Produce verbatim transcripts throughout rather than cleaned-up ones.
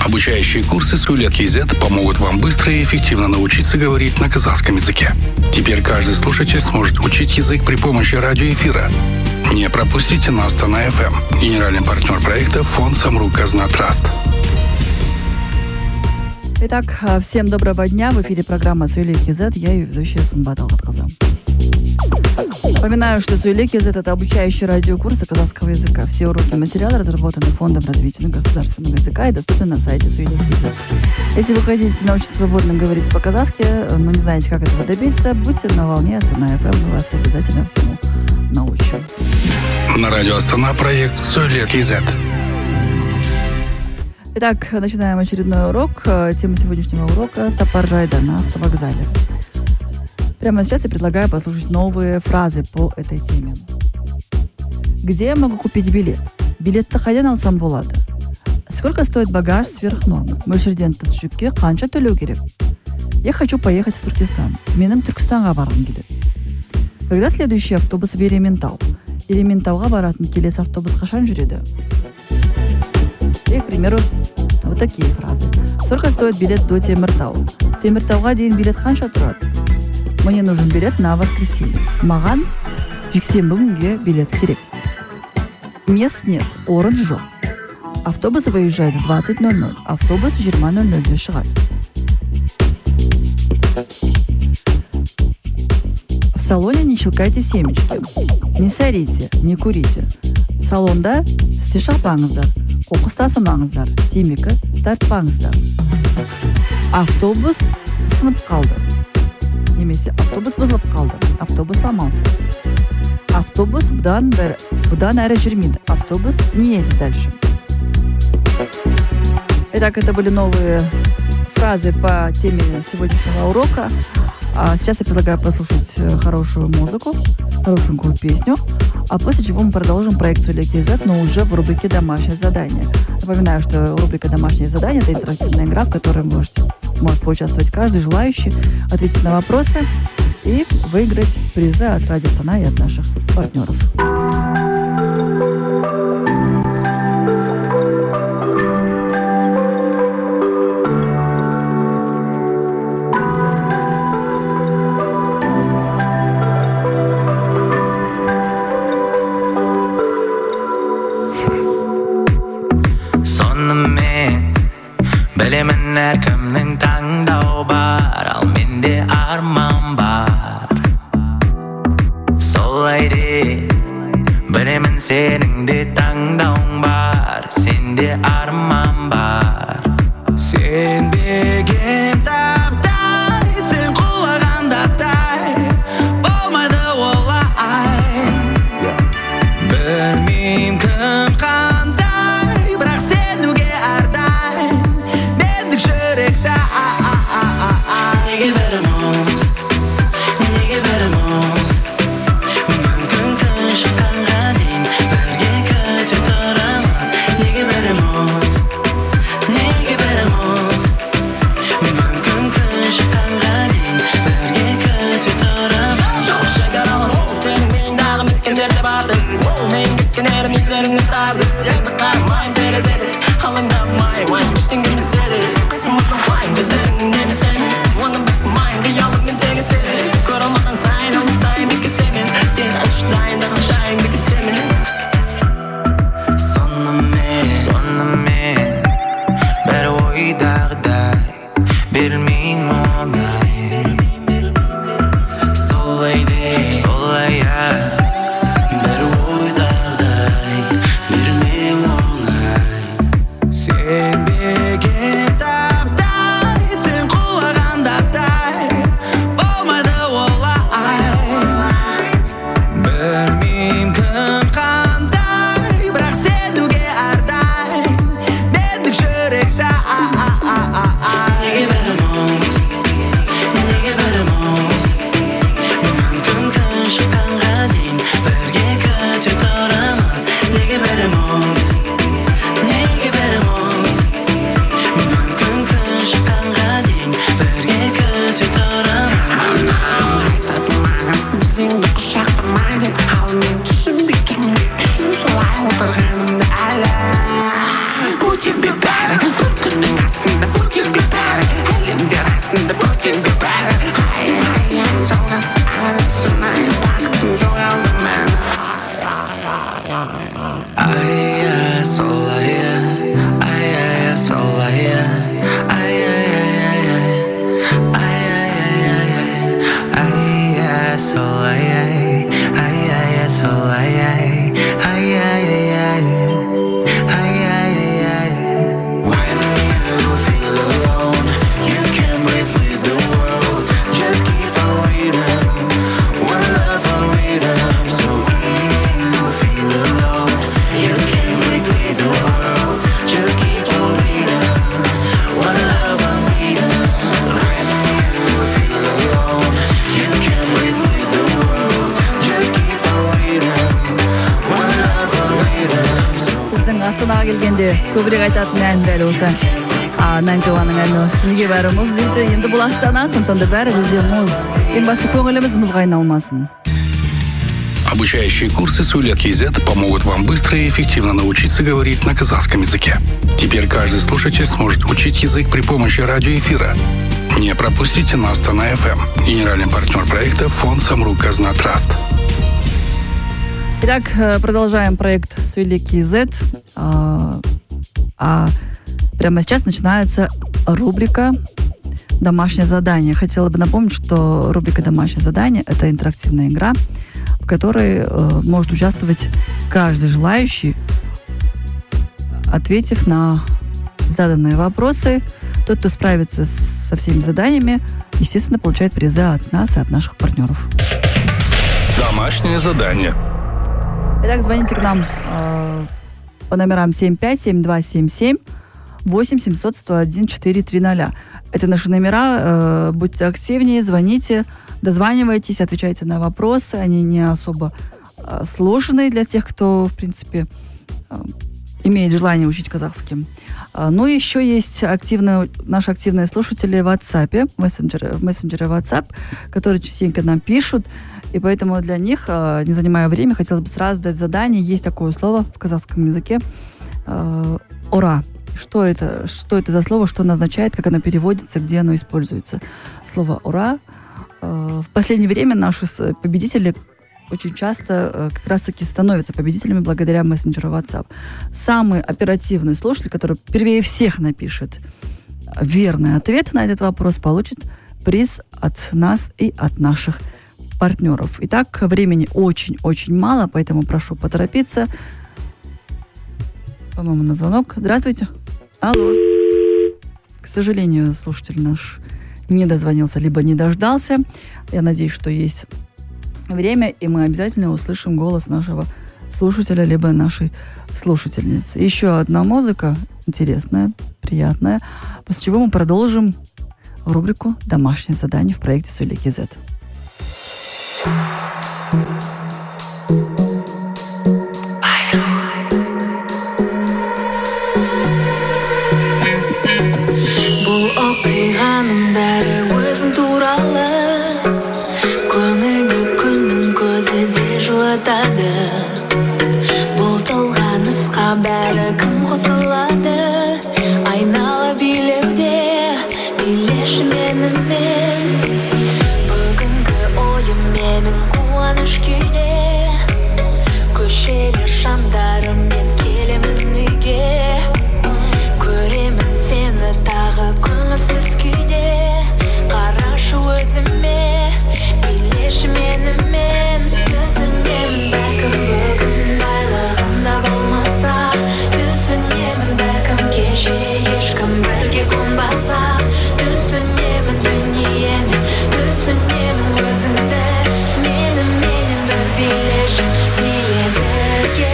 Обучающие курсы Сөйлет кей зет помогут вам быстро и эффективно научиться говорить на казахском языке. Теперь каждый слушатель сможет учить язык при помощи радиоэфира. Не пропустите на Астана эф эм. Генеральный партнер проекта фонд Самрук Казна Траст. Итак, всем доброго дня. В эфире программа Сөйлет кей зет. Я ее ведущая Сымбат Алгатқызы. Напоминаю, что Сөйлет кей зет – это обучающий радиокурсы казахского языка. Все уроки и материалы разработаны Фондом развития государственного языка и доступны на сайте Сөйлет кей зет. Если вы хотите научиться свободно говорить по-казахски, но не знаете, как этого добиться, будьте на волне Астана эф эм, мы вас обязательно всему научим. На радио Астана проект Сөйлет кей зет. Итак, начинаем очередной урок. Тема сегодняшнего урока – Сапаржайда на автовокзале. Прямо сейчас я предлагаю послушать новые фразы по этой теме. Где я могу купить билет? Билетті қайдан алсам болады? Сколько стоит багаж сверх нормы? Мөлшерден тыс жүкке қанша төлеу керек? Я хочу поехать в Туркестан. Менің Түркістанға барғым келеді. Когда следующий автобус в Ерейментау? Ерейментауға баратын келесі автобус қашан жүреді? И, к примеру, вот такие фразы. Сколько стоит билет до Теміртау? Теміртауға дейін билет қанша тұрады? Мне нужен билет на воскресенье. Маған жексенбі күнге билет керек. Мест нет, орын жоқ. Автобус выезжает в двадцать ноль ноль. Автобус жиырма ноль нольде шығады. В салоне не щелкайте семечки. Не сорите, не курите. Салонда істе шықпаңыздар. Қоқыс тасымаңыздар. Темекі тартпаңыздар. Автобус сынып қалды. Немесе автобус бұзылып қалды. Автобус сломался. Автобус бұдан, бір, бұдан әрі жүрмейді. Автобус не едет дальше. Итак, это были новые фразы по теме сегодняшнего урока. А сейчас я предлагаю послушать хорошую музыку, хорошенькую песню, а после чего мы продолжим проект Сөйлет кей зет, но уже в рубрике «Домашнее задание». Напоминаю, что рубрика «Домашнее задание» — это интерактивная игра, в которой можете, может поучаствовать каждый желающий, ответить на вопросы и выиграть призы от Радио Астана и от наших партнеров. Білемін әркімнің таңдау бар, ал менде арман бар. Солай де, білемін сенің де таңдауың бар, сенде арман бар. Сенбеген таптай, сен құлағанда тай, болмайды олай. Білмейм кім қандай, бірақ сенуге ардай. Неге бәріміз, неге бәріміз мүмкін күн шыққанға дейін бірге күте тұрамыз. Неге бәріміз, неге бәріміз мүмкін күн шыққанға дейін бірге күте тұрамыз. Жоқ шекаралар ол сенің миыңдағы мекендерде бардың. Ол мен кеткен әрім үйлеріңді тарды. Енді қармайым терезеді, алаңдамай уайым ештеңе емеседі. Қысымның уайым көздерің немесен. Оны бітмайын қиялыммен тегіседі. Көрілмаған сайын алыстайын бекесемен. Сен ұшдайындаған жайын бекесемен. Сонымен, сонымен бәрі ойдағыдай берілмейін оңай. Солай де, солай а бәрі ойдағыдай берілмейін оңай. Сенбеген таптай, сен құлағанда тай, болмайды олай. Білмейм кім қандай, бірақ сенуге ардай. Мендік жүректі неге бәріміз, неге бәріміз мүмкін күн шыққанға дейін бірге күте тұрамыз. Неге бәріміз, неге бәріміз менде көбірек айтатын ән дәл осы. Найнтиуанның әні неге бәрі мұз дейді. Енді бұл Астана, сондықтан да бәрі бізде мұз. Ең басты көңіліміз мұзға айналмасын. Обучающие курсы Суля Кейзет помогут вам быстро и эффективно научиться говорить на казахском языке. Теперь каждый слушатель сможет учить язык при помощи радиоэфира. Не пропустите на Астана эф эм. Генеральный партнер проекта фонд Самрук Казна Траст. Итак, продолжаем проект Суля Кейзет. А, а прямо сейчас начинается рубрика «Домашнее задание». Хотела бы напомнить, что рубрика «Домашнее задание» — это интерактивная игра, в которой э, может участвовать каждый желающий, ответив на заданные вопросы. Тот, кто справится с, со всеми заданиями, естественно, получает призы от нас и от наших партнеров. Домашнее задание. Итак, звоните к нам э, по номерам семь пять семь два семь семь восемь семьсот сто один четыре три ноль. Это наши номера. Э, будьте активнее, звоните, дозванивайтесь, отвечайте на вопросы. Они не особо э, сложные для тех, кто, в принципе, э, имеет желание учить казахский. Э, ну, еще есть активные, наши активные слушатели в WhatsApp, в мессенджере, в мессенджере WhatsApp, которые частенько нам пишут. И поэтому для них, э, не занимая время, хотелось бы сразу дать задание. Есть такое слово в казахском языке э, «ора». Что это, что это за слово, что оно означает, как оно переводится, где оно используется. Слово «ура». В последнее время наши победители очень часто как раз-таки становятся победителями благодаря мессенджеру WhatsApp. Самый оперативный слушатель, который первее всех напишет верный ответ на этот вопрос, получит приз от нас и от наших партнеров. Итак, времени очень-очень мало, поэтому прошу поторопиться. По-моему, на звонок. Здравствуйте. Алло. К сожалению, слушатель наш не дозвонился, либо не дождался. Я надеюсь, что есть время, и мы обязательно услышим голос нашего слушателя, либо нашей слушательницы. Еще одна музыка интересная, приятная, после чего мы продолжим рубрику «Домашнее задание» в проекте Суля Кейзет. Бұл толған ысқа бәрі кім қосылады, айнала билеуде билеші менімен. Бүгінгі ойым менің қуаныш күйде, көшелер шамдарымен келемін үйге. Көремін сені тағы көңілсіз күйде, қарашы өзіме билеші менімен. Түсінемін бәлкім бүгін байлығымда болмаса, түсінемін бәлкім кеше ешкім бірге қонбаса, түсінемін дүниені, түсінемін өзіңді, мені менен бір билеші, биле бірге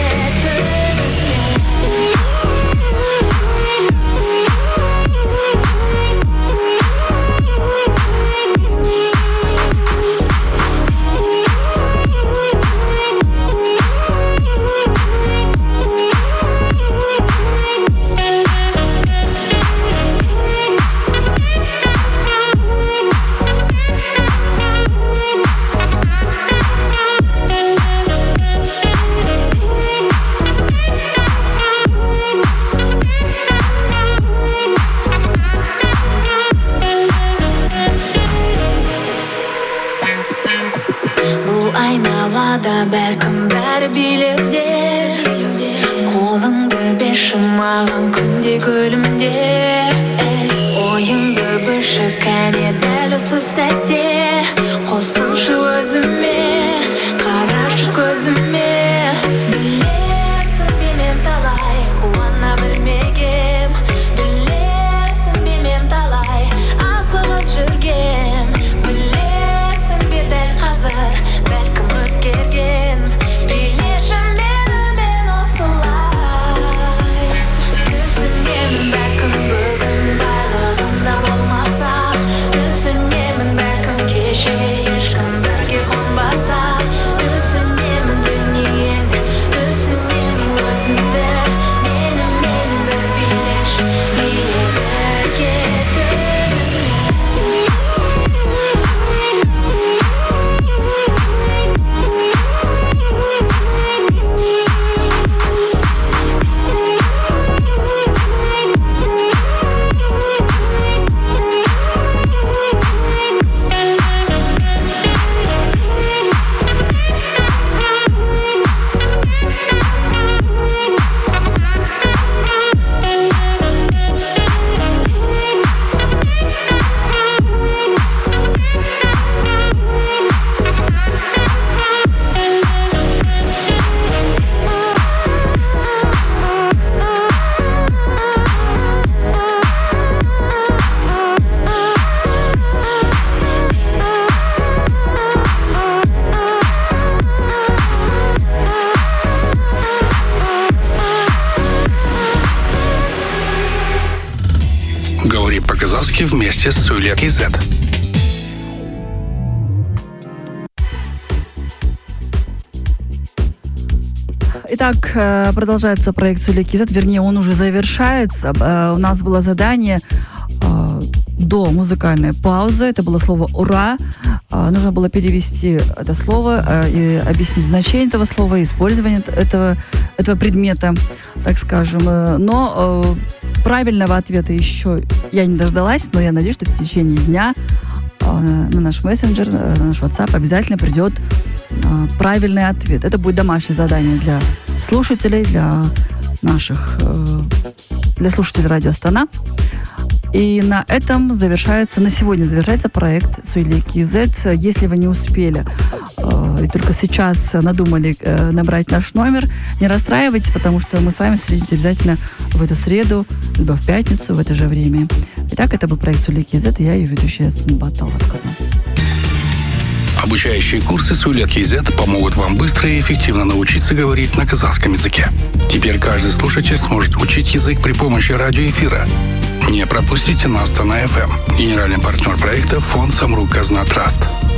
бәлкім бәрі билеуде, қолыңды берші маған күнде көлімде. Ойыңды білші кәне дәл осы сәтте, қосылшы өзіме, қарашы көзіме. Білесің бе мен талай қуана білмегем, білесің бе мен талай асығыс жүргем. Білесің бе дәл қазір бәлкім өзгерген, билеші менімен осылай. Түсінемін бәлкім бүгін байлығымда болмаса, түсінемін бәлкім кеше ешкім бірге қонбаса, түсінемін Говори по-казахски вместе с Суля Кейзет. Итак, продолжается проект Суля Кейзет, вернее, он уже завершается. У нас было задание до музыкальной паузы. Это было слово «ура». Нужно было перевести это слово и объяснить значение этого слова, использование этого, этого предмета, так скажем. Но правильного ответа еще я не дождалась, но я надеюсь, что в течение дня на наш мессенджер, на наш WhatsApp обязательно придет правильный ответ. Это будет домашнее задание для слушателей, для наших, для слушателей радио Астана. И на этом завершается, на сегодня завершается проект Суля Кейзет. Если вы не успели э, и только сейчас надумали э, набрать наш номер, не расстраивайтесь, потому что мы с вами встретимся обязательно в эту среду, либо в пятницу в это же время. Итак, это был проект Суля Кейзет, и я ее ведущая Синбат Талгатқызы. Обучающие курсы Суля Кейзет помогут вам быстро и эффективно научиться говорить на казахском языке. Теперь каждый слушатель сможет учить язык при помощи радиоэфира. Не пропустите на Астана эф эм. Генеральный партнер проекта — фонд Самрук Казна Траст.